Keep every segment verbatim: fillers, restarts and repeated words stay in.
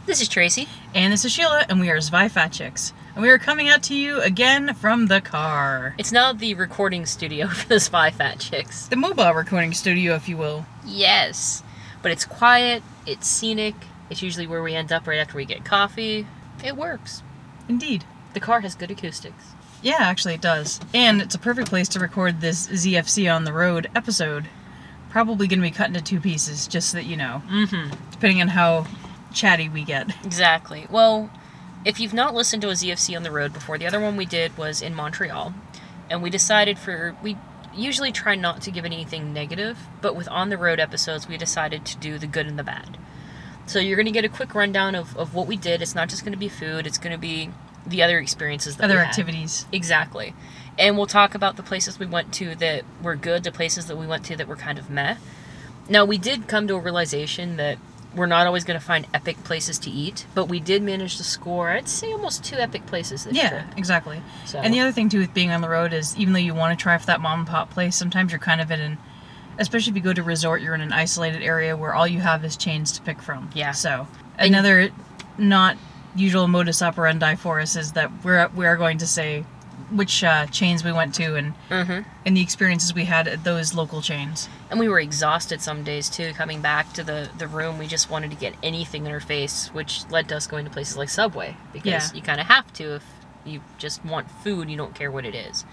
This is Tracy. And this is Sheila, and we are Zvi Fat Chicks. And we are coming out to you again from the car. It's now the recording studio for the Zvi Fat Chicks. The mobile recording studio, if you will. Yes. But it's quiet, it's scenic, it's usually where we end up right after we get coffee. It works. Indeed. The car has good acoustics. Yeah, actually it does. And it's a perfect place to record this Z F C on the road episode. Probably going to be cut into two pieces, just so that you know. Mm-hmm. Depending on how chatty we get. Exactly. Well, if you've not listened to a Z F C on the road before, the other one we did was in Montreal. And we decided for... we usually try not to give anything negative, but with on-the-road episodes, we decided to do the good and the bad. So you're going to get a quick rundown of, of what we did. It's not just going to be food. It's going to be the other experiences that Other we had. activities. Exactly. And we'll talk about the places we went to that were good, the places that we went to that were kind of meh. Now, we did come to a realization that we're not always going to find epic places to eat, but we did manage to score, I'd say, almost two epic places this Yeah, trip. exactly. So. And the other thing, too, with being on the road is, even though you want to try for that mom and pop place, sometimes you're kind of in an... especially if you go to a resort, you're in an isolated area where all you have is chains to pick from. Yeah. So, And- another not usual modus operandi for us is that we're we are going to say which uh, chains we went to and Mm-hmm. and the experiences we had at those local chains. And we were exhausted some days, too, coming back to the, the room. We just wanted to get anything in our face, which led to us going to places like Subway. Because Yeah. you kind of have to if you just want food, you don't care what it is.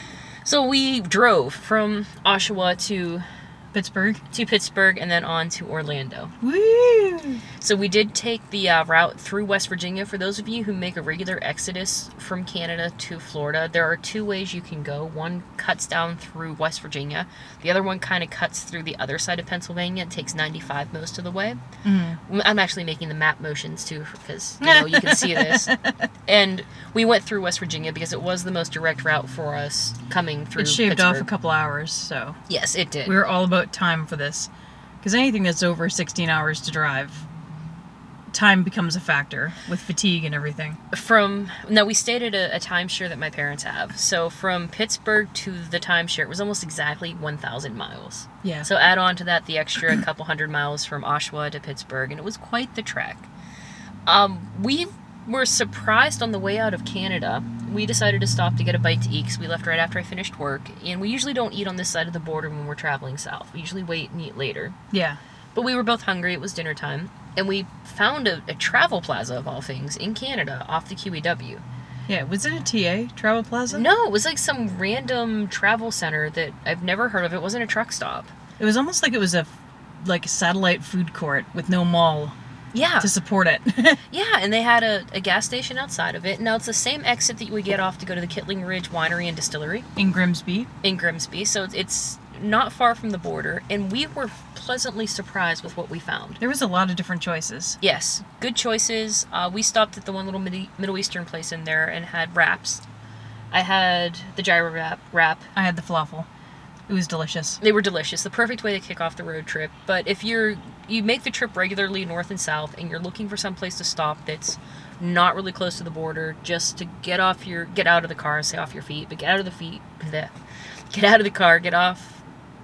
So we drove from Oshawa to, Pittsburgh. to Pittsburgh and then on to Orlando. Woo! So we did take the uh, route through West Virginia. For those of you who make a regular exodus from Canada to Florida, there are two ways you can go. One cuts down through West Virginia. The other one kind of cuts through the other side of Pennsylvania. It takes ninety-five most of the way. Mm. I'm actually making the map motions too because you know you can see this. And we went through West Virginia because it was the most direct route for us coming through It shaved Pittsburgh. off a couple hours, so Yes, it did. we were all about time for this. Because anything that's over sixteen hours to drive, time becomes a factor with fatigue and everything. From no, we stayed at a, a timeshare that my parents have. So from Pittsburgh to the timeshare, it was almost exactly one thousand miles. Yeah. So add on to that the extra couple hundred miles from Oshawa to Pittsburgh, and it was quite the trek. Um, we were surprised on the way out of Canada. We decided to stop to get a bite to eat because we left right after I finished work, and we usually don't eat on this side of the border when we're traveling south. We usually wait and eat later. Yeah. But we were both hungry. It was dinner time. And we found a, a travel plaza, of all things, in Canada off the Q E W. Yeah, was it a T A, Travel Plaza? No, it was like some random travel center that I've never heard of. It wasn't a truck stop. It was almost like it was a like a satellite food court with no mall Yeah. to support it. Yeah, and they had a, a gas station outside of it. Now, it's the same exit that you would get off to go to the Kittling Ridge Winery and Distillery In Grimsby. in Grimsby. So it's not far from the border. And we were pleasantly surprised with what we found. There was a lot of different choices. Yes, good choices. Uh, we stopped at the one little Midi- Middle Eastern place in there and had wraps. I had the gyro wrap. wrap. I had the falafel. It was delicious. They were delicious. The perfect way to kick off the road trip. But if you're you make the trip regularly north and south and you're looking for some place to stop that's not really close to the border, just to get off your get out of the car, say off your feet, but get out of the feet, bleh. Get out of the car, get off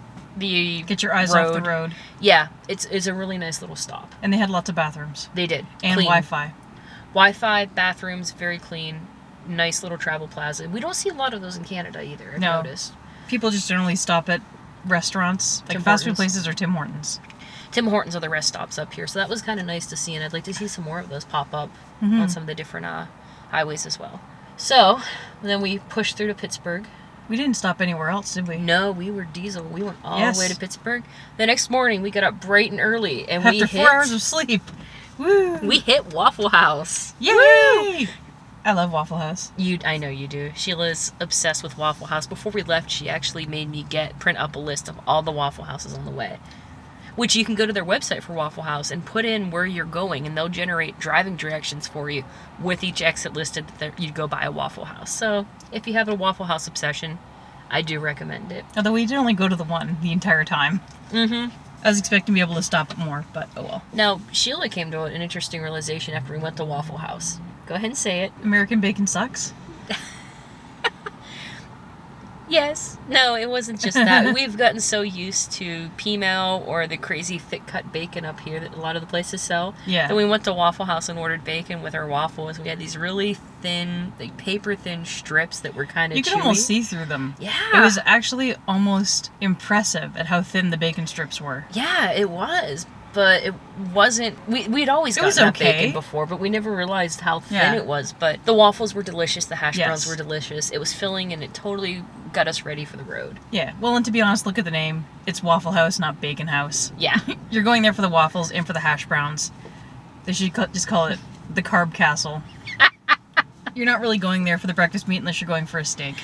the Get your eyes road. off the road. Yeah, it's it's a really nice little stop. And they had lots of bathrooms. They did. And Clean. Wi-Fi. Wi-Fi, bathrooms, very clean, nice little travel plaza. We don't see a lot of those in Canada either, I've No. noticed. People just generally stop at restaurants, like Tim fast food Hortons. places or Tim Hortons. Tim Hortons are the rest stops up here, so that was kind of nice to see, and I'd like to see some more of those pop up Mhm. on some of the different uh, highways as well. So, then we pushed through to Pittsburgh. We didn't stop anywhere else, did we? No, we were diesel. We went all Yes. the way to Pittsburgh. The next morning, we got up bright and early, and we After hit... four hours of sleep. Woo! We hit Waffle House. Yay! I love Waffle House. You, I know you do. Sheila's obsessed with Waffle House. Before we left, she actually made me get print up a list of all the Waffle Houses on the way. Which you can go to their website for Waffle House and put in where you're going, and they'll generate driving directions for you with each exit listed that there- you'd go by a Waffle House. So, if you have a Waffle House obsession, I do recommend it. Although we did only go to the one the entire time. Mm-hmm. I was expecting to be able to stop at more, but oh well. Now, Sheila came to an interesting realization after we went to Waffle House. Go ahead and say it. American bacon sucks. Yes. No, it wasn't just that. We've gotten so used to P-Mal or the crazy thick cut bacon up here that a lot of the places sell. Yeah. Then we went to Waffle House and ordered bacon with our waffles. We had these really thin, like paper thin strips that were kind of You chewy. could almost see through them. Yeah. It was actually almost impressive at how thin the bacon strips were. Yeah, it was. But it wasn't. We we'd always It gotten was that okay. bacon before, but we never realized how thin Yeah. it was. But the waffles were delicious. The hash browns Yes. were delicious. It was filling, and it totally got us ready for the road. Yeah. Well, and to be honest, look at the name. It's Waffle House, not Bacon House. Yeah. You're going there for the waffles and for the hash browns. They should ca- just call it the Carb Castle. You're not really going there for the breakfast meat unless you're going for a steak.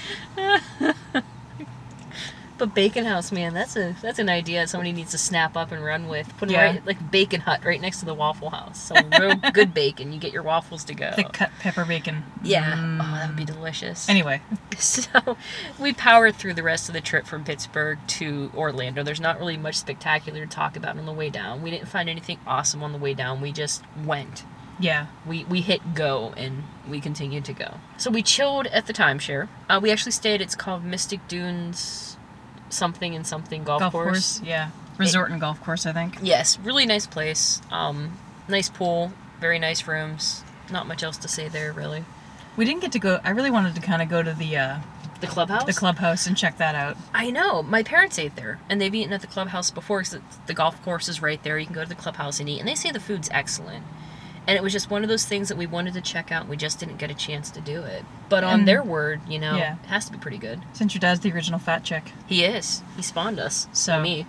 But Bacon House, man, that's a that's an idea somebody needs to snap up and run with. Put it Yeah. right like Bacon Hut right next to the Waffle House. So real good bacon. You get your waffles to go. Thick cut pepper bacon. Yeah. Mm. Oh, that would be delicious. Anyway, So we powered through the rest of the trip from Pittsburgh to Orlando. There's not really much spectacular to talk about on the way down. We didn't find anything awesome on the way down. We just went. yeah. We we hit go and we continued to go. So we chilled at the timeshare. Uh, we actually stayed. It's called Mystic Dunes something and something golf, Golf course. course. Yeah. Resort and golf course, I think. Yes, really nice place. Um, nice pool, very nice rooms. Not much else to say there, really. We didn't get to go. I really wanted to kind of go to the uh, The clubhouse. the clubhouse and check that out. I know. My parents ate there, and they've eaten at the clubhouse before because the golf course is right there. You can go to the clubhouse and eat, and they say the food's excellent. And it was just one of those things that we wanted to check out, and we just didn't get a chance to do it. But on And- their word, you know, yeah. it has to be pretty good. Since your dad's the original fat chick. He is. He spawned us. So- me.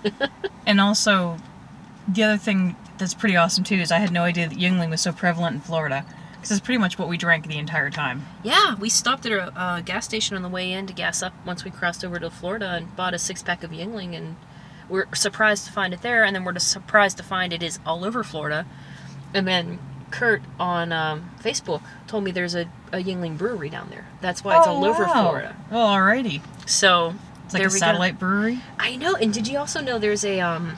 And also, the other thing that's pretty awesome too is I had no idea that Yuengling was so prevalent in Florida. Because it's pretty much what we drank the entire time. Yeah, we stopped at a uh, gas station on the way in to gas up once we crossed over to Florida and bought a six pack of Yuengling, and we're surprised to find it there, and then we're just surprised to find it is all over Florida. And then Kurt on um, Facebook told me there's a, a Yuengling brewery down there. That's why it's all over Florida. Well, alrighty. So It's like there a we satellite brewery. go. I know. And did you also know there's a um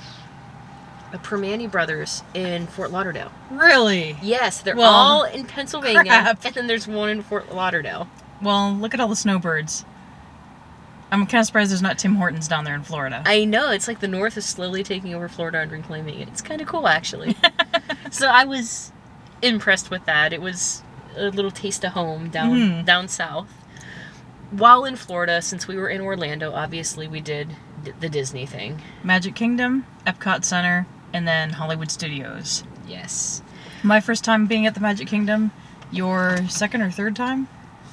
a Permane Brothers in Fort Lauderdale? Really? Yes, they're Well, all in Pennsylvania, crap. and then there's one in Fort Lauderdale. Well, look at all the snowbirds. I'm kind of surprised there's not Tim Hortons down there in Florida. I know, it's like the North is slowly taking over Florida and reclaiming it. It's kind of cool, actually. So I was impressed with that. It was a little taste of home down Mhm. down south. While in Florida, since we were in Orlando, obviously we did d- the Disney thing. Magic Kingdom, Epcot Center, and then Hollywood Studios. Yes. My first time being at the Magic Kingdom. Your second or third time?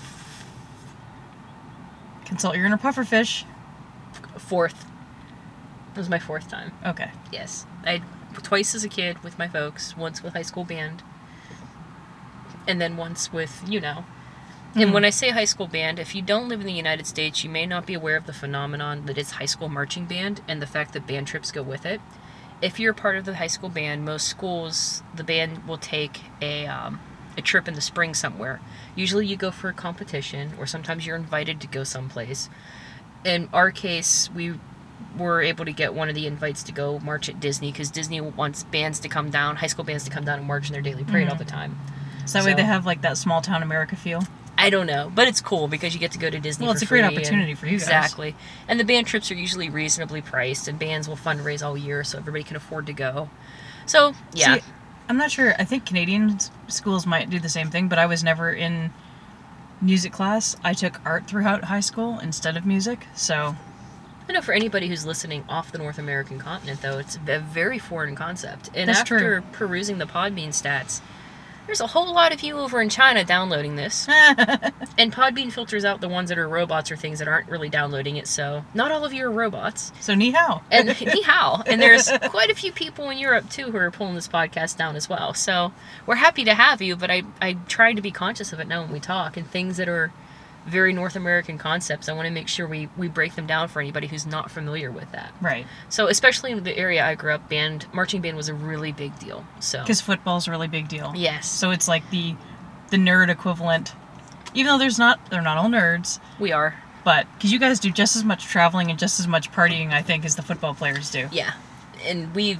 Consult your inner pufferfish. Fourth. It was my fourth time. Okay. Yes. I twice as a kid with my folks, once with high school band, and then once with, you know. And Mhm. when I say high school band, if you don't live in the United States, you may not be aware of the phenomenon that is high school marching band and the fact that band trips go with it. If you're part of the high school band, most schools, the band will take a um, a trip in the spring somewhere. Usually you go for a competition, or sometimes you're invited to go someplace. In our case, we were able to get one of the invites to go march at Disney, because Disney wants bands to come down, high school bands to come down and march in their daily parade Mhm. all the time. So that way So- they have like that small town America feel. I don't know, but it's cool because you get to go to Disney Well, for it's a great free, and- opportunity for you guys. Exactly. And the band trips are usually reasonably priced, and bands will fundraise all year so everybody can afford to go. So, yeah. See, I'm not sure. I think Canadian s- schools might do the same thing, but I was never in music class. I took art throughout high school instead of music, so I know for anybody who's listening off the North American continent, though, it's a very foreign concept. And That's after true. perusing the Podbean stats, there's a whole lot of you over in China downloading this. And Podbean filters out the ones that are robots or things that aren't really downloading it, so not all of you are robots. so ni hao. And ni hao. And there's quite a few people in Europe, too, who are pulling this podcast down as well. So we're happy to have you, but I, I try to be conscious of it now when we talk. And things that are very North American concepts, I want to make sure we, we break them down for anybody who's not familiar with that. Right. So especially in the area I grew up, band marching band was a really big deal. So Because football's a really big deal. yes, So it's like the the nerd equivalent. Even though there's not, they're not all nerds, we are. but because you guys do just as much traveling and just as much partying, I think, as the football players do. Yeah, and we've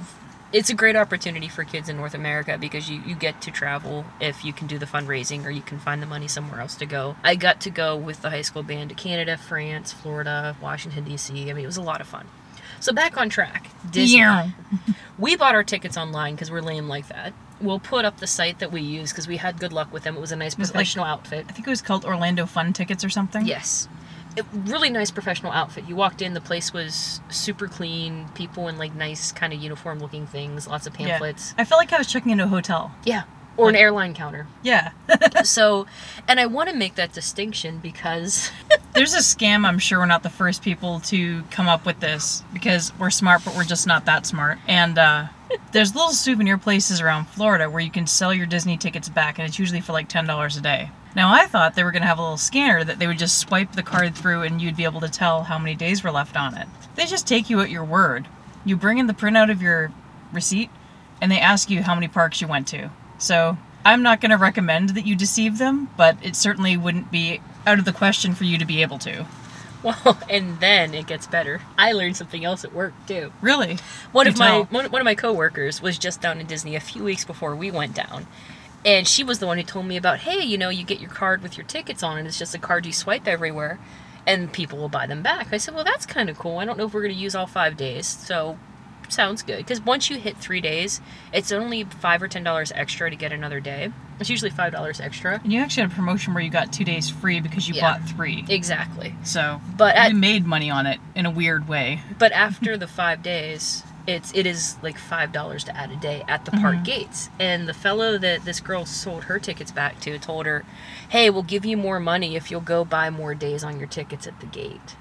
it's a great opportunity for kids in North America because you, you get to travel if you can do the fundraising or you can find the money somewhere else to go. I got to go with the high school band to Canada, France, Florida, Washington, D C. I mean, it was a lot of fun. So back on track. Disney. Yeah. We bought our tickets online because we're lame like that. We'll put up the site that we use because we had good luck with them. It was a nice Was it like- professional outfit. I think it was called Orlando Fun Tickets or something. Yes. It, really nice professional outfit. You walked in, the place was super clean, people in like nice kind of uniform looking things, lots of Yeah. pamphlets. I felt like I was checking into a hotel. Yeah. Or an Like- airline counter. Yeah. So, and I want to make that distinction because There's a scam. I'm sure we're not the first people to come up with this because we're smart, but we're just not that smart. And uh, there's little souvenir places around Florida where you can sell your Disney tickets back, and it's usually for like ten dollars a day. Now, I thought they were going to have a little scanner that they would just swipe the card through and you'd be able to tell how many days were left on it. They just take you at your word. You bring in the printout of your receipt, and they ask you how many parks you went to. So, I'm not going to recommend that you deceive them, but it certainly wouldn't be out of the question for you to be able to. well, and then it gets better. I learned something else at work too. Really? One Do of my tell. one, one of my coworkers was just down in Disney a few weeks before we went down. And she was the one who told me about, hey, you know, you get your card with your tickets on, and it's just a card you swipe everywhere, and people will buy them back. I said, well, that's kind of cool. I don't know if we're going to use all five days, so sounds good. Because once you hit three days, it's only five or ten dollars extra to get another day. It's usually five dollars extra. And you actually had a promotion where you got two days free because you Yeah. bought three. Exactly. So, But at, you made money on it in a weird way. but after the five days, it's it is like five dollars to add a day at the park Mhm. gates. And the fellow that this girl sold her tickets back to told her, "Hey, we'll give you more money if you'll go buy more days on your tickets at the gate."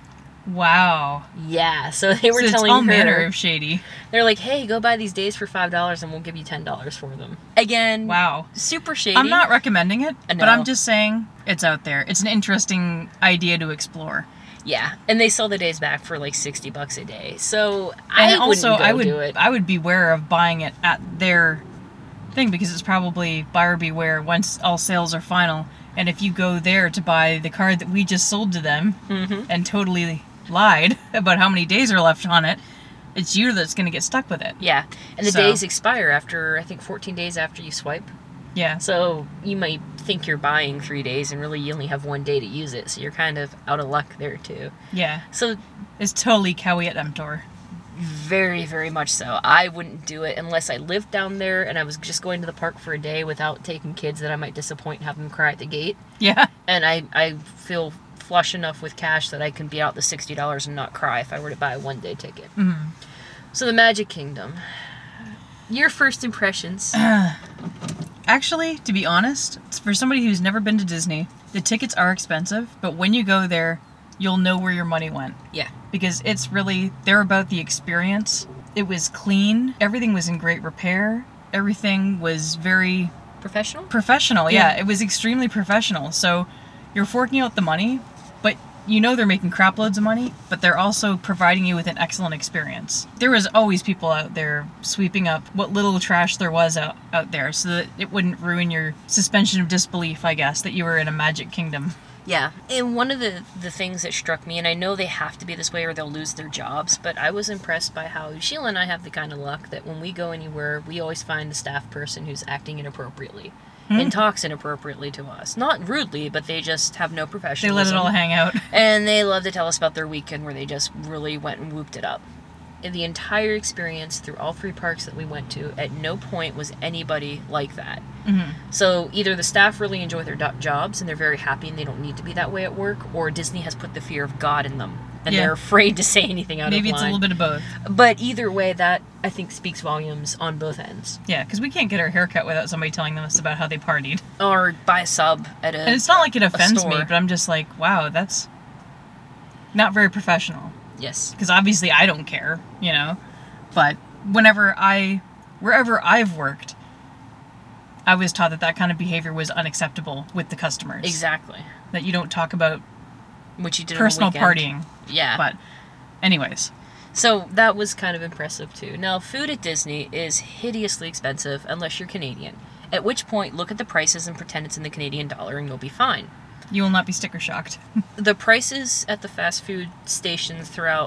Wow. Yeah, so they were so telling it's all her, manner of shady. they're like, "Hey, go buy these days for five dollars, and we'll give you ten dollars for them." Again, Wow. super shady. I'm not recommending it, I but I'm know. just saying it's out there. It's an interesting idea to explore. Yeah, and they sell the days back for like sixty bucks a day. So I And also, wouldn't go I would do it. I would beware of buying it at their thing because it's probably buyer beware once all sales are final. And if you go there to buy the card that we just sold to them Mhm. and totally lied about how many days are left on it, it's you that's going to get stuck with it. Yeah, and the So- days expire after I think fourteen days after you swipe. Yeah. So you might think you're buying three days, and really you only have one day to use it. So you're kind of out of luck there too. Yeah. So It's totally Cowie at Emptor. very, very much so. I wouldn't do it unless I lived down there and I was just going to the park for a day without taking kids that I might disappoint and have them cry at the gate. Yeah. And I, I feel flush enough with cash that I can be out the sixty dollars and not cry if I were to buy a one day ticket. Mhm. So the Magic Kingdom. Your first impressions. Actually, to be honest, for somebody who's never been to Disney, the tickets are expensive, but when you go there, you'll know where your money went. Yeah. Because it's really, they're about the experience. It was clean. Everything was in great repair. Everything was very Professional? professional. Yeah, Yeah. it was extremely professional. So you're forking out the money, but you know they're making crap loads of money, but they're also providing you with an excellent experience. There was always people out there sweeping up what little trash there was out, out there so that it wouldn't ruin your suspension of disbelief, I guess, that you were in a Magic Kingdom. Yeah, and one of the, the things that struck me, and I know they have to be this way or they'll lose their jobs, but I was impressed by how Sheila and I have the kind of luck that when we go anywhere, we always find the staff person who's acting inappropriately and talks inappropriately to us. Not rudely, but they just have no They professionalism. let it all hang out. And they love to tell us about their weekend where they just really went and whooped it up. In the entire experience through all three parks that we went to, at no point was anybody like that. Mhm. So either the staff really enjoy their do- jobs and they're very happy and they don't need to be that way at work, or Disney has put the fear of God in them and Yeah. they're afraid to say anything out Maybe of it's line. a little bit of both. But either way, that I think speaks volumes on both ends. Yeah, because we can't get our hair cut without somebody telling us about how they partied. Or buy a sub at a. And it's not like it offends me, store. but I'm just like, wow, that's not very professional. Yes. Because obviously I don't care, you know. But whenever I, wherever I've worked, I was taught that that kind of behavior was unacceptable with the customers. Exactly. That you don't talk about Which you did personal on the weekend. partying. Yeah. But, anyways, So that was kind of impressive too. Now, food at Disney is hideously expensive unless you're Canadian. At which point, look at the prices and pretend it's in the Canadian dollar and you'll be fine. you will not be sticker shocked. The prices at the fast food stations throughout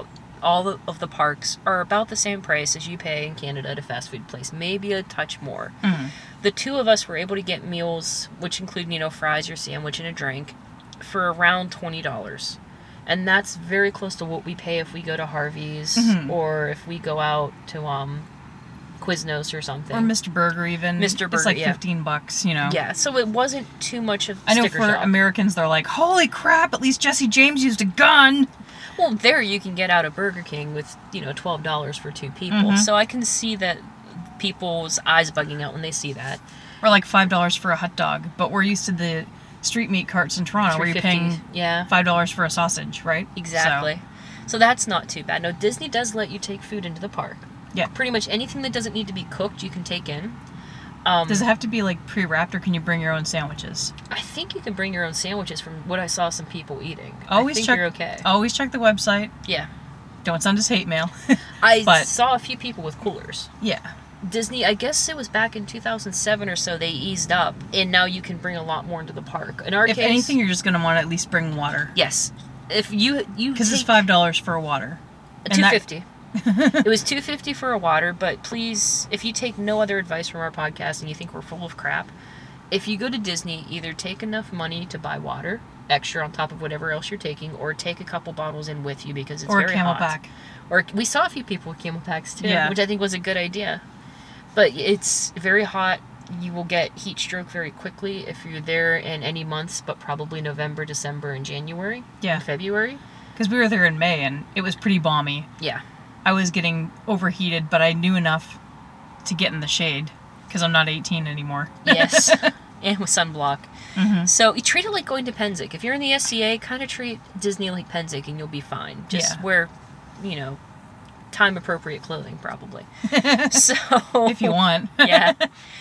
all the, of the parks are about the same price as you pay in Canada at a fast food place, maybe a touch more. Mm-hmm. The two of us were able to get meals, which include, you know, fries, your sandwich, and a drink, for around twenty dollars. And that's very close to what we pay if we go to Harvey's Mhm. or if we go out to um, Quiznos or something. Or Mister Burger even. Mister Burger, It's like yeah. fifteen bucks, you know. Yeah, so it wasn't too much of I know sticker for shock. Americans, they're like, holy crap, at least Jesse James used a gun. Well, there you can get out of Burger King with, you know, twelve dollars for two people. Mhm. So I can see that people's eyes bugging out when they see that. Or like five dollars for a hot dog. But we're used to the street meat carts in Toronto where you're three fifty, paying yeah, five dollars for a sausage, right? exactly. So. so that's not too bad. No, Disney does let you take food into the park. Yeah. Pretty much anything that doesn't need to be cooked, you can take in. Um, Does it have to be like pre-wrapped or can you bring your own sandwiches? I think you can bring your own sandwiches from what I saw some people eating. Always I think check. you're okay. Always check the website. Yeah. Don't send us hate mail. I But- saw a few people with coolers. Yeah. Disney, I guess it was back in two thousand seven or so, they eased up, and now you can bring a lot more into the park. In our If case, anything, you're just gonna want to at least bring water yes. If you you because it's take five dollars for a water. And two that- fifty. It was two fifty for a water, but please, if you take no other advice from our podcast and you think we're full of crap, if you go to Disney, either take enough money to buy water extra on top of whatever else you're taking, or take a couple bottles in with you because it's Or a very camel hot. pack. Or we saw a few people with camel packs too, Yeah. which I think was a good idea. But it's very hot. You will get heat stroke very quickly if you're there in any months, but probably November, December, and January, Yeah. and February. Because we were there in May and it was pretty balmy. Yeah. I was getting overheated, but I knew enough to get in the shade because I'm not eighteen anymore. Yes. And with sunblock. Mhm. So you treat it like going to Pennsic. If you're in the S C A, kind of treat Disney like Pennsic and you'll be fine. Just Yeah. wear, you know, time appropriate clothing probably. So If you want. yeah.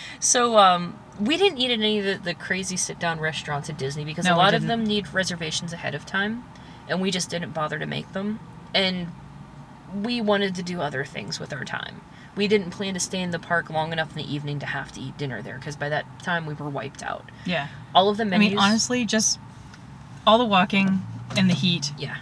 So um, we didn't eat at any of the, the crazy sit down restaurants at Disney because No, a we lot of didn't. them need reservations ahead of time, and we just didn't bother to make them. And we wanted to do other things with our time. We didn't plan to stay in the park long enough in the evening to have to eat dinner there because by that time we were wiped out. Yeah. All of the I menus. mean, honestly, just all the walking and the heat. Yeah.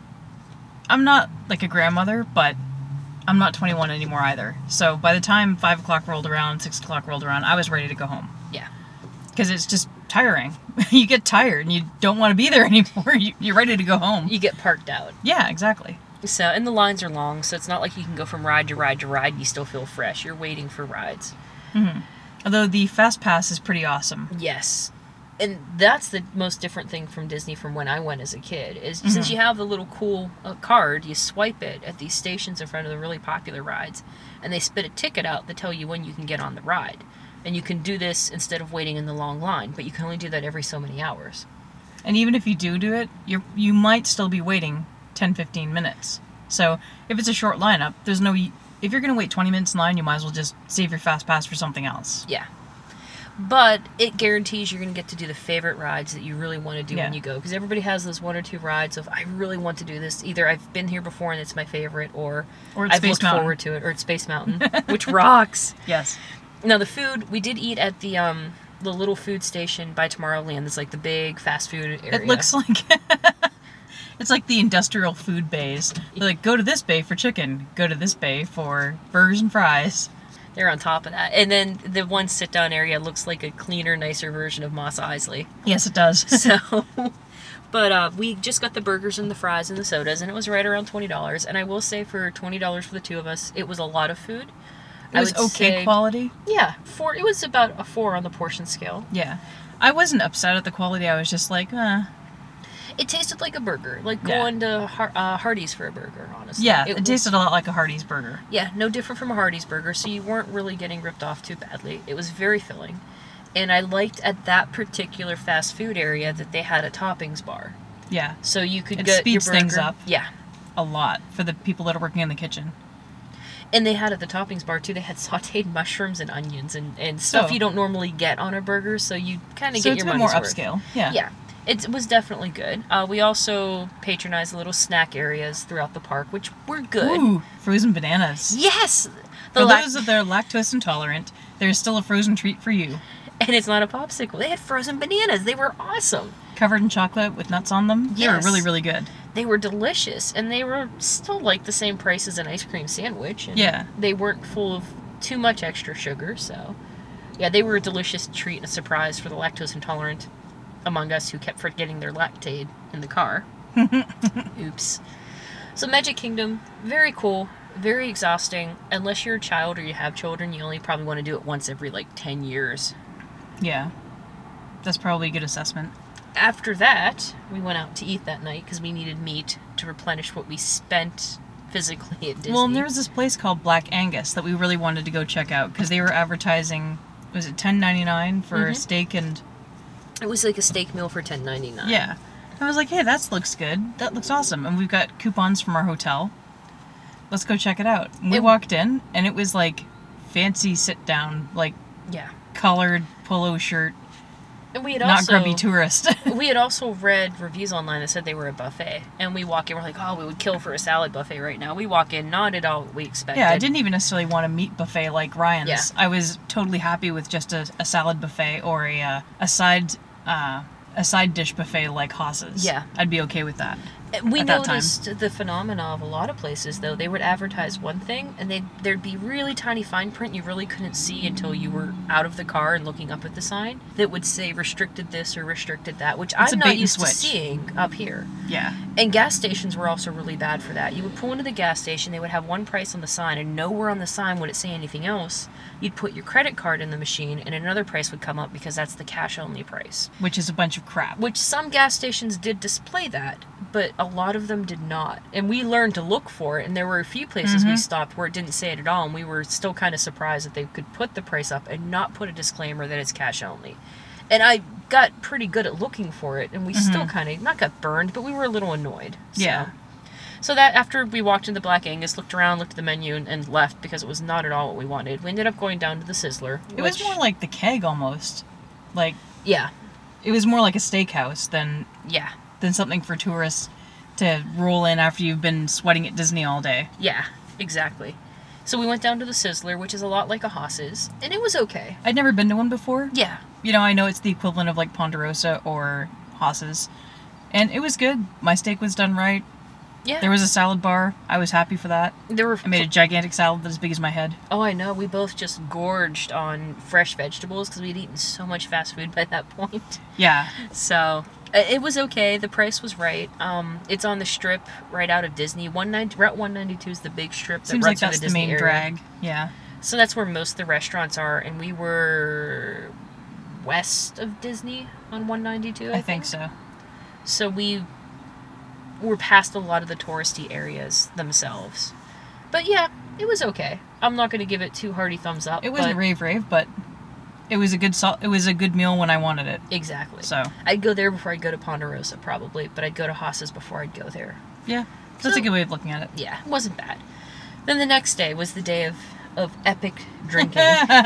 I'm not like a grandmother, but I'm not twenty-one anymore either. So by the time five o'clock rolled around, six o'clock rolled around, I was ready to go home. Yeah. Because it's just tiring. You get tired and you don't want to be there anymore. You, you're ready to go home. You get parked out. Yeah, exactly. So, and the lines are long, so it's not like you can go from ride to ride to ride. You still feel fresh. You're waiting for rides. hmm Although the Fast Pass is pretty awesome. Yes. And that's the most different thing from Disney from when I went as a kid, is Mhm. since you have the little cool uh, card, you swipe it at these stations in front of the really popular rides, and they spit a ticket out that tell you when you can get on the ride. And you can do this instead of waiting in the long line, but you can only do that every so many hours. And even if you do do it, you you might still be waiting ten, fifteen minutes. So if it's a short lineup, there's no... If you're going to wait twenty minutes in line, you might as well just save your Fast Pass for something else. Yeah. But it guarantees you're going to get to do the favorite rides that you really want to do Yeah. when you go. Because everybody has those one or two rides of, I really want to do this. Either I've been here before and it's my favorite, or, Or it's I've Space looked Mountain. forward to it, or it's Space Mountain, which rocks. Yes. Now, the food, we did eat at the um the little food station by Tomorrowland. It's like the big fast food area. It looks like... It's like the industrial food bays. They're like, go to this bay for chicken. Go to this bay for burgers and fries. They're on top of that. And then the one sit-down area looks like a cleaner, nicer version of Mos Eisley. Yes, it does. So, but uh, we just got the burgers and the fries and the sodas, and it was right around twenty dollars. And I will say, for twenty dollars for the two of us, it was a lot of food. It was I would okay say- quality. Yeah, four. It was about a four on the portion scale. Yeah. I wasn't upset at the quality. I was just like, uh. It tasted like a burger, like Yeah. going to Har- uh, Hardee's for a burger, honestly. Yeah, it, was- tasted a lot like a Hardee's burger. Yeah, no different from a Hardee's burger, so you weren't really getting ripped off too badly. It was very filling. And I liked at that particular fast food area that they had a toppings bar. Yeah, So you could It get your speeds burger. things up. Yeah. a lot for the people that are working in the kitchen. And they had at the toppings bar, too, they had sauteed mushrooms and onions and, and stuff Oh. you don't normally get on a burger, so you kind of So get it's your a bit more money's worth. upscale. Yeah. Yeah. It was definitely good. Uh, we also patronized little snack areas throughout the park, which were good. Ooh, frozen bananas. Yes! The For lac- those that are lactose intolerant, there's still a frozen treat for you. and it's not a popsicle. They had frozen bananas. They were awesome. Covered in chocolate with nuts on them. They were Yes. really, really good. they were delicious, and they were still like the same price as an ice cream sandwich. And Yeah. they weren't full of too much extra sugar, so yeah, they were a delicious treat and a surprise for the lactose intolerant among us who kept forgetting their Lactaid in the car. Oops. So Magic Kingdom, very cool, very exhausting. Unless you're a child or you have children, you only probably want to do it once every like ten years. Yeah. That's probably a good assessment. After that, we went out to eat that night because we needed meat to replenish what we spent physically at Disney. Well, and there was this place called Black Angus that we really wanted to go check out because they were advertising, was it ten ninety-nine for Mhm. a steak and... It was like a steak meal for ten ninety-nine. Yeah. I was like, hey, that looks good. That looks awesome. And we've got coupons from our hotel. Let's go check it out. And we It- walked in, and it was like fancy sit-down, like Yeah. collared polo shirt, And we had not also, grubby tourist. we had also read reviews online that said they were a buffet. And we walk in, we're like, oh, we would kill for a salad buffet right now. We walk in, not at all what we expected. Yeah, I didn't even necessarily want a meat buffet like Ryan's. Yeah. I was totally happy with just a, a salad buffet or a uh, a side uh, a side dish buffet like Haas's. Yeah. I'd be okay with that. We at that time. noticed the phenomena of a lot of places, though. They would advertise one thing, and they'd, there'd be really tiny fine print you really couldn't see until you were out of the car and looking up at the sign that would say restricted this or restricted that, which It's a I'm bait not and used to switch. seeing up here. Yeah. And gas stations were also really bad for that. You would pull into the gas station, they would have one price on the sign, and nowhere on the sign would it say anything else. You'd put your credit card in the machine, and another price would come up because that's the cash-only price. Which is a bunch of crap. Which some gas stations did display that, but a lot of them did not. And we learned to look for it, and there were a few places we Mhm. stopped where it didn't say it at all, and we were still kind of surprised that they could put the price up and not put a disclaimer that it's cash only. And I got pretty good at looking for it, and we still Mhm. kind of, not got burned, but we were a little annoyed. So. Yeah. So that after we walked into Black Angus, looked around, looked at the menu, and, and left because it was not at all what we wanted. We ended up going down to the Sizzler. It was which- more like the Keg almost. Like, Yeah, it was more like a steakhouse than yeah, than something for tourists to roll in after you've been sweating at Disney all day. yeah, exactly. So we went down to the Sizzler, which is a lot like a Haas's, and it was okay. I'd never been to one before. Yeah, You know, I know it's the equivalent of like Ponderosa or Haas's. And it was good. My steak was done right. yeah. There was a salad bar. I was happy for that. There were. I made a gigantic salad that's as big as my head. Oh, I know. We both just gorged on fresh vegetables because we'd eaten so much fast food by that point. Yeah. So uh, it was okay. The price was right. Um, it's on the strip right out of Disney. one ninety Route one ninety-two is the big strip that Seems runs like through that's the the Disney main area. drag. Yeah. So that's where most of the restaurants are, and we were west of Disney on one ninety-two. I, I think so. So we were past a lot of the touristy areas themselves. But yeah, it was okay. I'm not going to give it too hearty thumbs up. It wasn't but rave rave, but it was a good sol- it was a good meal when I wanted it. exactly. So, I'd go there before I'd go to Ponderosa, probably, but I'd go to Haas's before I'd go there. yeah. That's So- a good way of looking at it. Yeah, it wasn't bad. Then the next day was the day of, of epic drinking.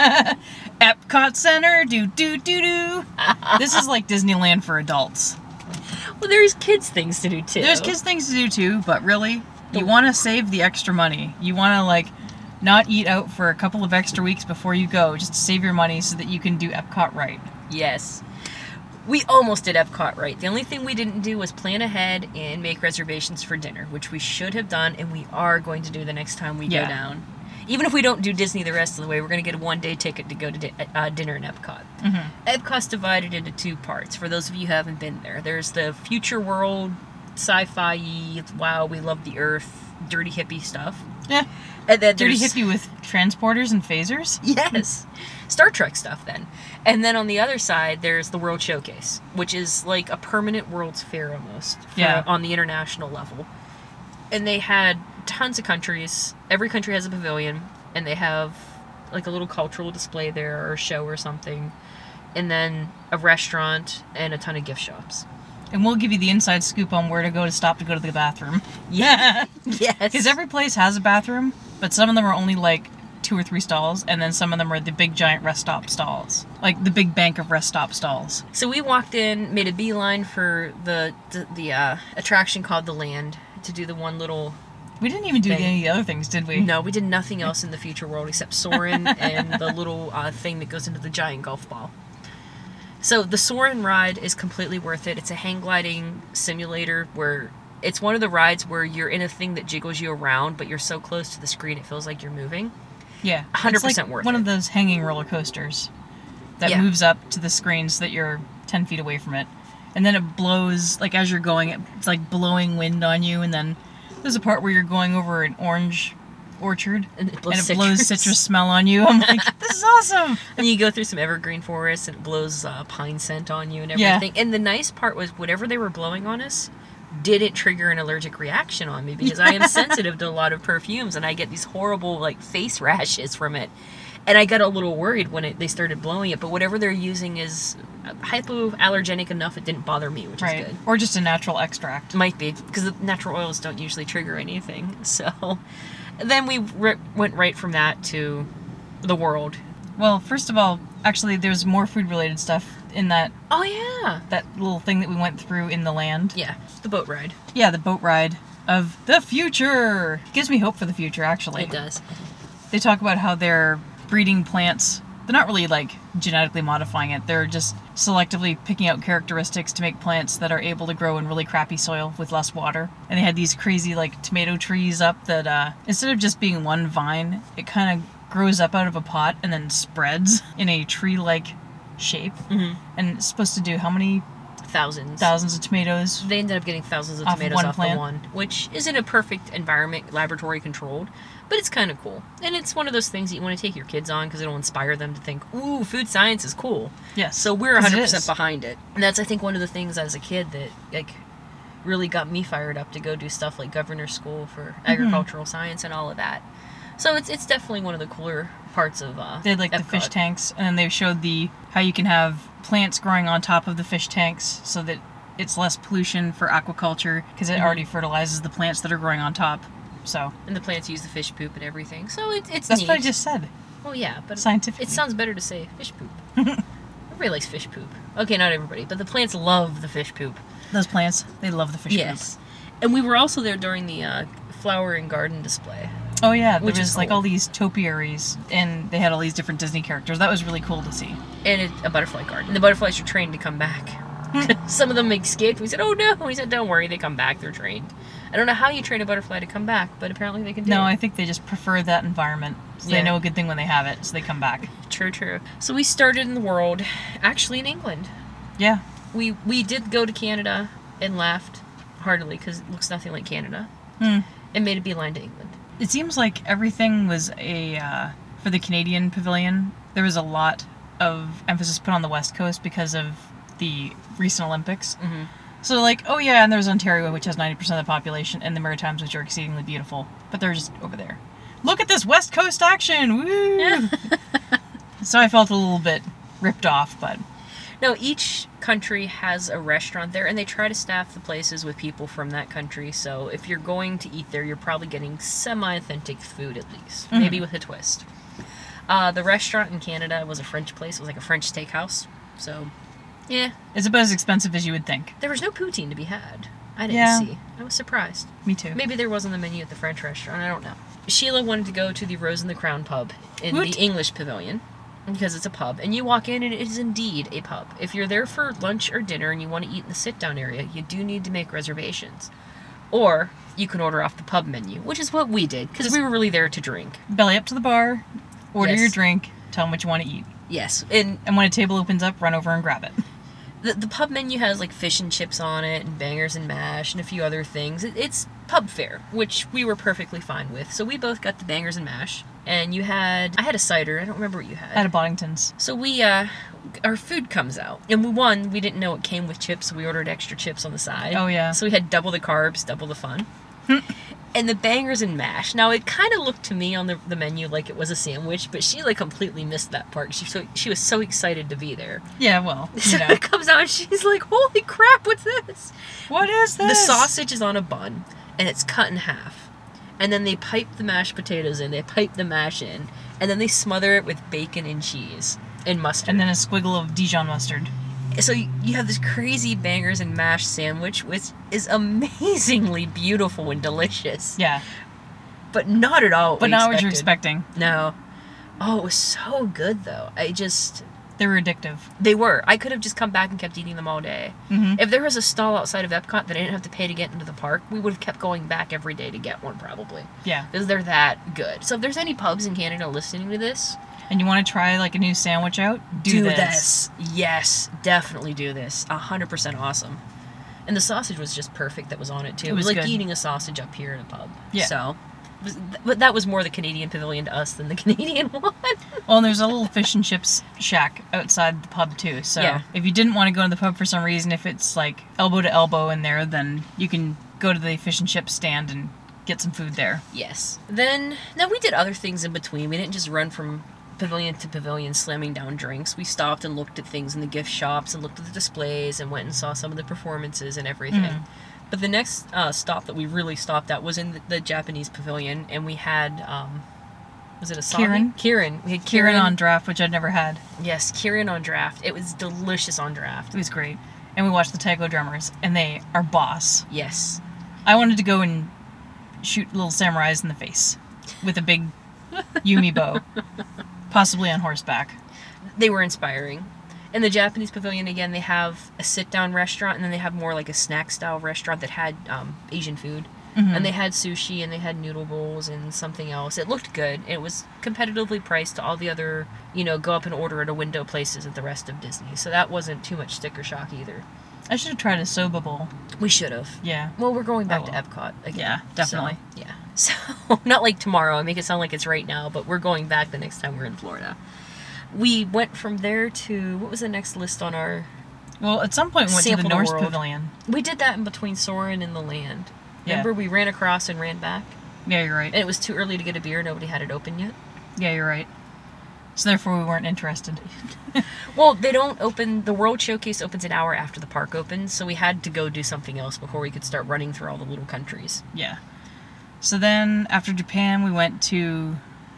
Epcot Center, do do do do. This is like Disneyland for adults. Well, there's kids' things to do, too. There's kids things to do too, but really, you want to save the extra money. You want to like not eat out for a couple of extra weeks before you go, just to save your money so that you can do Epcot right. Yes. We almost did Epcot right. The only thing we didn't do was plan ahead and make reservations for dinner, which we should have done, and we are going to do the next time we Yeah. go down. Even if we don't do Disney the rest of the way, we're going to get a one-day ticket to go to di- uh, dinner in Epcot. Mm-hmm. Epcot's divided into two parts, for those of you who haven't been there. There's the future world, sci-fi, wow, we love the Earth, dirty hippie stuff. Yeah, And then dirty there's- hippie with transporters and phasers. Yes. Star Trek stuff then. And then on the other side, there's the World Showcase, which is like a permanent World's Fair almost. for- Yeah. On the international level. And they had tons of countries. Every country has a pavilion. And they have like a little cultural display there or a show or something. And then a restaurant and a ton of gift shops. And we'll give you the inside scoop on where to go to stop to go to the bathroom. Yeah. Yes. Because every place has a bathroom, but some of them are only like two or three stalls, and then some of them are the big giant rest stop stalls. Like the big bank of rest stop stalls. So we walked in, made a beeline for the the, the uh, attraction called The Land to do the one little... We didn't even do Thing. any of the other things, did we? No, we did nothing else in the future world except Soarin' and the little uh, thing that goes into the giant golf ball. So the Soarin' ride is completely worth it. It's a hang gliding simulator where It's one of the rides where you're in a thing that jiggles you around, but you're so close to the screen it feels like you're moving. Yeah. one hundred percent it's like worth one it. of those hanging roller coasters that Yeah. moves up to the screen so that you're ten feet away from it. And then it blows, like as you're going, it's like blowing wind on you. And then there's a part where you're going over an orange orchard And it blows and it citrus. blows citrus smell on you. I'm like, this is awesome. And you go through some evergreen forests and it blows uh, pine scent on you and Yeah. everything. And the nice part was whatever they were blowing on us didn't trigger an allergic reaction on me because I am sensitive to a lot of perfumes and I get these horrible like face rashes from it. And I got a little worried when it, they started blowing it, but whatever they're using is hypoallergenic enough it didn't bother me, which Right. is good. Or just a natural extract. Might be, because the natural oils don't usually trigger anything. So then we re- went right from that to the world. Well, first of all, actually, there's more food-related stuff in that Oh, yeah. that little thing that we went through in the land. Yeah, the boat ride. Yeah, the boat ride of the future. Gives me hope for the future, actually. It does. They talk about how they're breeding plants. They're not really like genetically modifying it. They're just selectively picking out characteristics to make plants that are able to grow in really crappy soil with less water. And they had these crazy like tomato trees up that uh, instead of just being one vine, it kind of grows up out of a pot and then spreads in a tree-like shape. Mm-hmm. And it's supposed to do how many Thousands. thousands of tomatoes? They ended up getting thousands of Off of tomatoes one off plant. the one, which isn't a perfect environment, laboratory controlled, but it's kind of cool. And it's one of those things that you want to take your kids on because it'll inspire them to think, ooh, food science is cool. Yes. So we're 'Cause it one hundred percent is. behind it. And that's, I think, one of the things as a kid that, like, really got me fired up to go do stuff like governor's school for Mm-hmm. agricultural science and all of that. So it's it's definitely one of the cooler parts of uh, They had like the fish Epcot. tanks, and then they showed the how you can have plants growing on top of the fish tanks so that it's less pollution for aquaculture because it Mhm. already fertilizes the plants that are growing on top. So And the plants use the fish poop and everything. So it, it's that's neat. what I just said. Well, yeah, but Scientifically. it sounds better to say fish poop. Everybody likes fish poop. Okay, not everybody, but the plants love the fish poop. Those plants, they love the fish Yes. And we were also there during the uh, flower and garden display. poop. Oh yeah, there Which was is like cool. all these topiaries, and they had all these different Disney characters. That was really cool to see. And it, a butterfly garden. And the butterflies are trained to come back. Some of them escaped. We said, oh no. We said, don't worry, they come back. They're trained. I don't know how you train a butterfly to come back, but apparently they can do No, it. I think they just prefer that environment. So Yeah. they know a good thing when they have it, so they come back. True, true. So we started in the world, actually in England. Yeah. We we did go to Canada and laughed heartily because it looks nothing like Canada. Hmm. And made a beeline to England. It seems like everything was a uh, for the Canadian pavilion. There was a lot of emphasis put on the West Coast because of the recent Olympics. Mm-hmm. So like, oh yeah, and there's Ontario, which has ninety percent of the population, and the Maritimes, which are exceedingly beautiful, but they're just over there. Look at this West Coast action! Woo! So I felt a little bit ripped off, but No, each country has a restaurant there, and they try to staff the places with people from that country. So if you're going to eat there, you're probably getting semi-authentic food at least, Mhm. maybe with a twist. Uh, the restaurant in Canada was a French place. It was like a French steakhouse. So, yeah, it's about as expensive as you would think. there was no poutine to be had. I didn't Yeah. see. I was surprised. Me too. Maybe there was on the menu at the French restaurant. I don't know. Sheila wanted to go to the Rose and the Crown pub in Woot. the English pavilion because it's a pub. And you walk in and it is indeed a pub. If you're there for lunch or dinner and you want to eat in the sit-down area, you do need to make reservations. Or you can order off the pub menu, which is what we did because we were really there to drink. Belly up to the bar, order Yes. your drink, tell them what you want to eat. Yes. And And when a table opens up, run over and grab it. the, the pub menu has like fish and chips on it and bangers and mash and a few other things. It, it's pub fare, which we were perfectly fine with. So we both got the bangers and mash. And you had, I had a cider. I don't remember what you had. At a Boddington's. So we, uh, our food comes out. And we won, we didn't know it came with chips, so we ordered extra chips on the side. Oh, yeah. So we had double the carbs, double the fun. And the bangers and mash. Now, it kind of looked to me on the, the menu like it was a sandwich, but she, like, completely missed that part. She, so, she was so excited to be there. Yeah, well, you So know. it comes out and she's like, holy crap, what's this? What is this? The sausage is on a bun, and it's cut in half. And then they pipe the mashed potatoes in, they pipe the mash in, and then they smother it with bacon and cheese and mustard. And then a squiggle of Dijon mustard. So you you have this crazy bangers and mash sandwich, which is amazingly beautiful and delicious, Yeah. but not at all what But we not what you're expected. expecting. No. Oh, it was so good, though. I just... They were addictive. They were. I could have just come back and kept eating them all day. Mm-hmm. If there was a stall outside of Epcot that I didn't have to pay to get into the park, we would have kept going back every day to get one, probably. Yeah. Because they're that good. So if there's any pubs in Canada listening to this, and you want to try like a new sandwich out, do, do this. this. Yes, definitely do this. A hundred percent awesome. And the sausage was just perfect that was on it too. It It was, was like good. eating a sausage up here in a pub. Yeah. So, it was- but that was more the Canadian pavilion to us than the Canadian one. Well, and there's a little fish and chips shack outside the pub too. So Yeah. if you didn't want to go to the pub for some reason, if it's like elbow to elbow in there, then you can go to the fish and chip stand and get some food there. Yes. Then, now we did other things in between. We didn't just run from pavilion to pavilion slamming down drinks. We stopped and looked at things in the gift shops and looked at the displays and went and saw some of the performances and everything. Mhm. But the next uh, stop that we really stopped at was in the, the Japanese pavilion, and we had, um, was it a Asahi? Kirin? Kirin. We had Kieran Kirin on draft, which I'd never had. Yes, Kirin on draft. It was delicious on draft. It was great. And we watched the Taiko drummers, and they are boss. Yes. I wanted to go and shoot little samurais in the face with a big Yumi bow, possibly on horseback. They were inspiring. In the Japanese pavilion, again, they have a sit-down restaurant, and then they have more like a snack-style restaurant that had um, Asian food. Mhm. And they had sushi, and they had noodle bowls, and something else. It looked good. It was competitively priced to all the other, you know, go up and order at a window places at the rest of Disney. So that wasn't too much sticker shock either. I should have tried a soba bowl. We should have. Yeah. Well, we're going back Oh, to well. Epcot again. Yeah, definitely. So, yeah. So, not like tomorrow. I make it sound like it's right now, but we're going back the next time we're in Florida. We went from there to, what was the next list on our... Well, at some point we went to Sample the the Norse world. Pavilion. We did that in between Soarin' and the Land. Yeah. Remember, we ran across and ran back? Yeah, you're right. And it was too early to get a beer. Nobody had it open yet. Yeah, you're right. So therefore we weren't interested. Well, they don't open... The World Showcase opens an hour after the park opens, so we had to go do something else before we could start running through all the little countries. Yeah. So then after Japan we went to,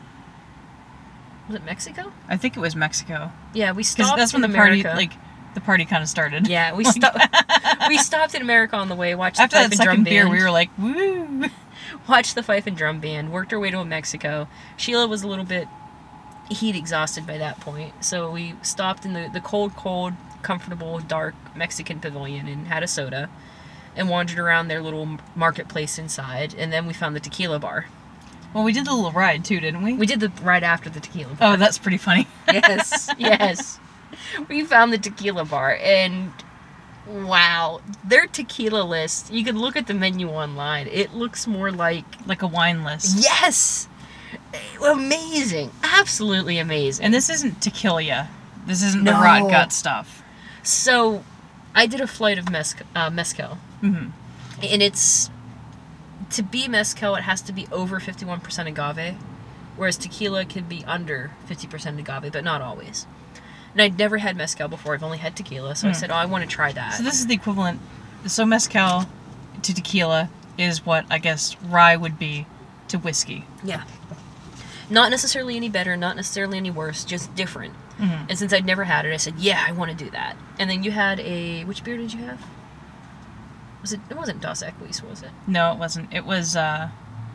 Was it Mexico? I think it was Mexico. Yeah, we Because stopped that's when in the party, America. like, the party kind of started. Yeah, we stopped. We stopped in America on the way. Watched After the Fife that and Drum second beer, Band. we were like, woo! Watched the Fife and Drum Band. Worked our way to Mexico. Sheila was a little bit heat exhausted by that point, so we stopped in the the cold, cold, comfortable, dark Mexican pavilion and had a soda, and wandered around their little marketplace inside. And then we found the tequila bar. Well, we did the little ride too, didn't we? We did the right after the tequila bar. Oh, that's pretty funny. Yes, yes. We found the tequila bar, and wow, their tequila list, you can look at the menu online. It looks more like, Like a wine list. yes, amazing, absolutely amazing. And this isn't tequila. This isn't No. the rot gut stuff. So, I did a flight of mezc- uh, mezcal, Mm-hmm. and it's, to be mezcal, it has to be over fifty-one percent agave, whereas tequila can be under fifty percent agave, but not always. And I'd never had mezcal before. I've only had tequila, so I Hmm. said, oh, I want to try that. So this is the equivalent. So mezcal to tequila is what I guess rye would be to whiskey. Yeah. Not necessarily any better, not necessarily any worse, just different. Mm-hmm. And since I'd never had it, I said, yeah, I want to do that. And then you had a... Which beer did you have? Was it... It wasn't Dos Equis, was it? No, it wasn't. It was uh,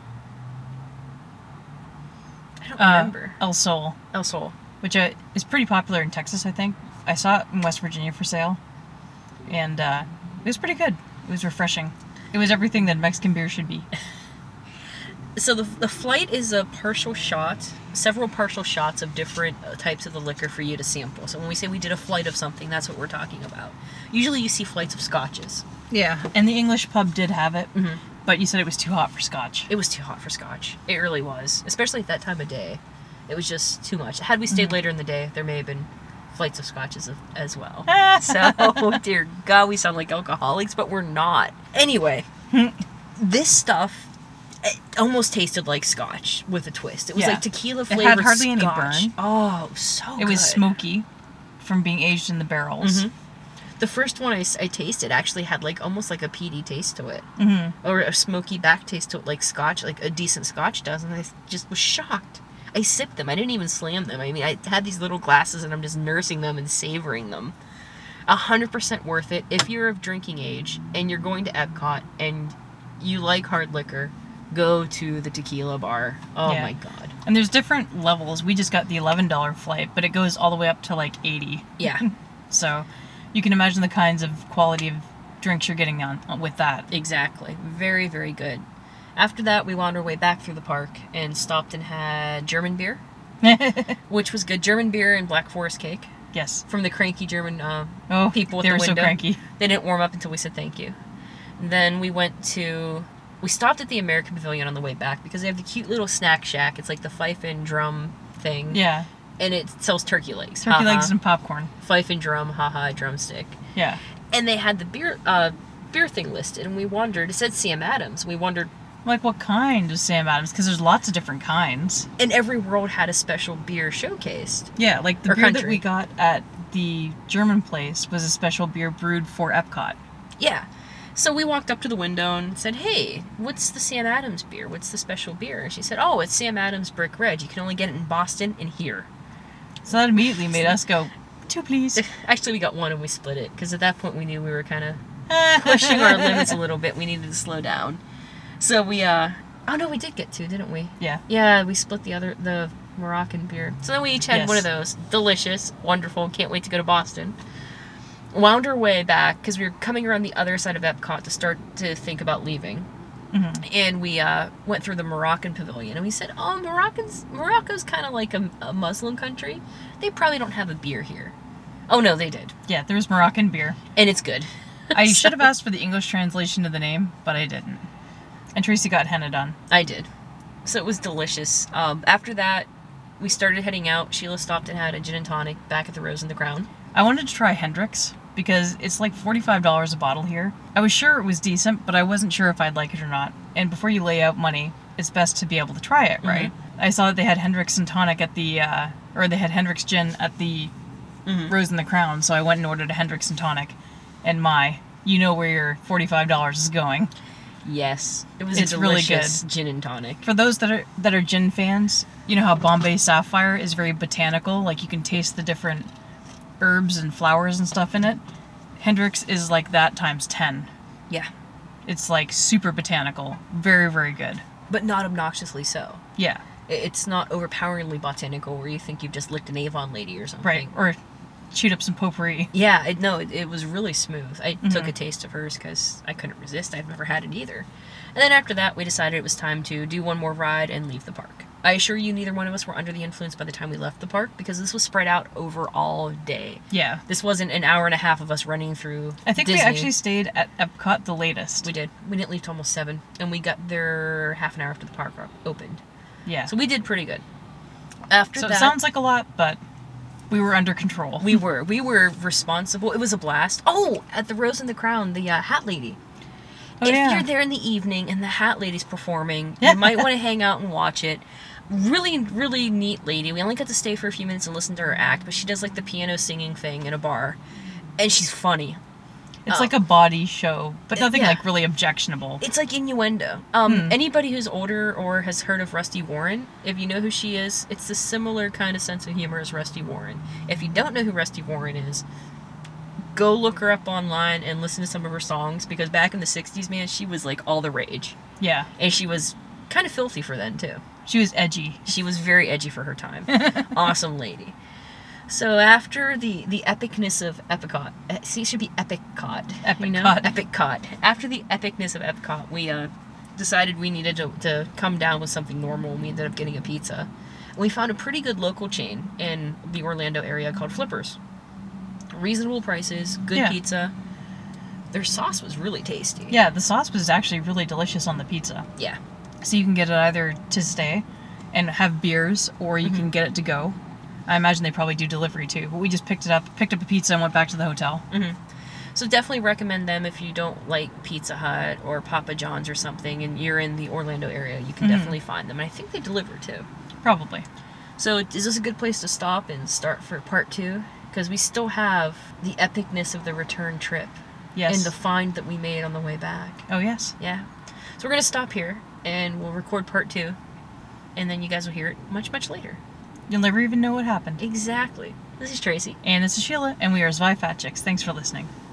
I don't uh, remember. El Sol, El Sol. which uh, is pretty popular in Texas, I think. I saw it in West Virginia for sale, and uh, it was pretty good. It was refreshing. It was everything that Mexican beer should be. So the, the flight is a partial shot, several partial shots of different uh, types of the liquor for you to sample. So when we say we did a flight of something, that's what we're talking about. Usually you see flights of scotches. Yeah, and the English pub did have it, Mhm. but you said it was too hot for scotch. It was too hot for scotch. It really was, especially at that time of day. It was just too much. Had we stayed Mhm. later in the day, there may have been flights of scotches of, as well. So, dear God, we sound like alcoholics, but we're not. Anyway, this stuff it almost tasted like scotch with a twist. It was Yeah. like tequila It had flavored hardly any scotch. burn. Oh, so It was good. smoky from being aged in the barrels. Mhm. The first one I, s- I tasted actually had like almost like a peaty taste to it. Mm-hmm. Or a smoky back taste to it, like scotch, like a decent scotch does, and I just was shocked. I sipped them. I didn't even slam them. I mean, I had these little glasses, and I'm just nursing them and savoring them. A hundred percent worth it if you're of drinking age and you're going to Epcot and you like hard liquor. go to the tequila bar. Oh Yeah. my god. And there's different levels. We just got the eleven dollars flight, but it goes all the way up to like eighty. Yeah. So you can imagine the kinds of quality of drinks you're getting on with that. Exactly. Very, very good. After that, we wound our way back through the park and stopped and had German beer, which was good. German beer and Black Forest cake Yes. from the cranky German uh, Oh, people at they the were window. so cranky. They didn't warm up until we said thank you. Then we went to... We stopped at the American Pavilion on the way back because they have the cute little snack shack. It's like the fife and drum thing. Yeah. And it sells turkey legs. Turkey haha. legs and popcorn. Fife and drum, haha, drumstick. Yeah. And they had the beer uh, beer thing listed, and we wondered. It said Sam Adams. We wondered... Like what kind of Sam Adams? Because there's lots of different kinds. And every world had a special beer showcased. Yeah, like the Or beer that country. we got at the German place was a special beer brewed for Epcot. Yeah. So we walked up to the window and said, hey, what's the Sam Adams beer? What's the special beer? And she said, oh, it's Sam Adams Brick Red. You can only get it in Boston and here. So that immediately made us go, two please. Actually, we got one and we split it because at that point we knew we were kind of pushing our limits a little bit. We needed to slow down. So we, uh, oh no, we did get two, didn't we? Yeah. Yeah, we split the other, the Moroccan beer. So then we each had Yes. one of those. Delicious, wonderful, can't wait to go to Boston. Wound our way back because we were coming around the other side of Epcot to start to think about leaving. Mm-hmm. And we uh, went through the Moroccan pavilion and we said, oh, Moroccans, Morocco's kind of like a, a Muslim country. They probably don't have a beer here. Oh no, they did. Yeah, there was Moroccan beer. And it's good. I So- should have asked for the English translation of the name, but I didn't. And Tracy got henna done. I did. So it was delicious. Um, after that, we started heading out. Sheila stopped and had a gin and tonic back at the Rose and the Crown. I wanted to try Hendrix because it's like forty-five dollars a bottle here. I was sure it was decent, but I wasn't sure if I'd like it or not. And before you lay out money, it's best to be able to try it, right? I saw that they had Hendrix and tonic at the, uh, or they had Hendrix gin at the Mhm. Rose and the Crown, so I went and ordered a Hendrix and tonic. And my, you know where your forty-five dollars is going. Yes. It was It's a really delicious gin and tonic. For those that are that are gin fans, you know how Bombay Sapphire is very botanical, like you can taste the different herbs and flowers and stuff in it. Hendrix is like that times ten. Yeah. It's like super botanical. Very, very good. But not obnoxiously so. Yeah, I- It's not overpoweringly botanical where you think you've just licked an Avon lady or something. right. Or shoot up some potpourri. Yeah, it, no, it, it was really smooth. I took Mhm. a taste of hers because I couldn't resist. I've never had it either. And then after that, we decided it was time to do one more ride and leave the park. I assure you, neither one of us were under the influence by the time we left the park because this was spread out over all day. Yeah. This wasn't an hour and a half of us running through I think Disney. we actually stayed at Epcot the latest. We did. We didn't leave till almost seven, and we got there half an hour after the park opened. Yeah. So we did pretty good. After So that, it sounds like a lot, but we were under control. we were we were responsible. It was a blast. Oh, at the Rose and the Crown, the uh, Hat Lady. Oh, if yeah. you're there in the evening and the Hat Lady's performing, you might want to hang out and watch it. Really, really neat lady. We only got to stay for a few minutes and listen to her act, but she does like the piano singing thing in a bar, and she's funny. It's Oh. like a body show, but nothing Yeah. like really objectionable. It's like innuendo. Um, Hmm. Anybody who's older or has heard of Rusty Warren, if you know who she is, it's the similar kind of sense of humor as Rusty Warren. If you don't know who Rusty Warren is, go look her up online and listen to some of her songs, because back in the sixties, man, she was like all the rage. Yeah. And she was kind of filthy for then, too. She was edgy. She was very edgy for her time. Awesome lady. So after the, the epicness of Epcot, eh, see, it should be Epicot. You know? Epicot. Epicot. After the epicness of Epcot, we uh, decided we needed to, to come down with something normal, and we ended up getting a pizza. And we found a pretty good local chain in the Orlando area called Flippers. Reasonable prices, good Yeah. pizza. Their sauce was really tasty. Yeah, the sauce was actually really delicious on the pizza. Yeah. So you can get it either to stay and have beers, or you can get it to go. I imagine they probably do delivery too, but we just picked it up, picked up a pizza, and went back to the hotel. So definitely recommend them if you don't like Pizza Hut or Papa John's or something, and you're in the Orlando area. You can Mhm. definitely find them, and I think they deliver too. Probably. So is this a good place to stop and start for part two? Because we still have the epicness of the return trip Yes. and the find that we made on the way back. Oh, yes. Yeah. So we're gonna stop here, and we'll record part two, and then you guys will hear it much, much later. You'll never even know what happened. Exactly. This is Tracy. And this is Sheila, and we are Zvi Fat Chicks. Thanks for listening.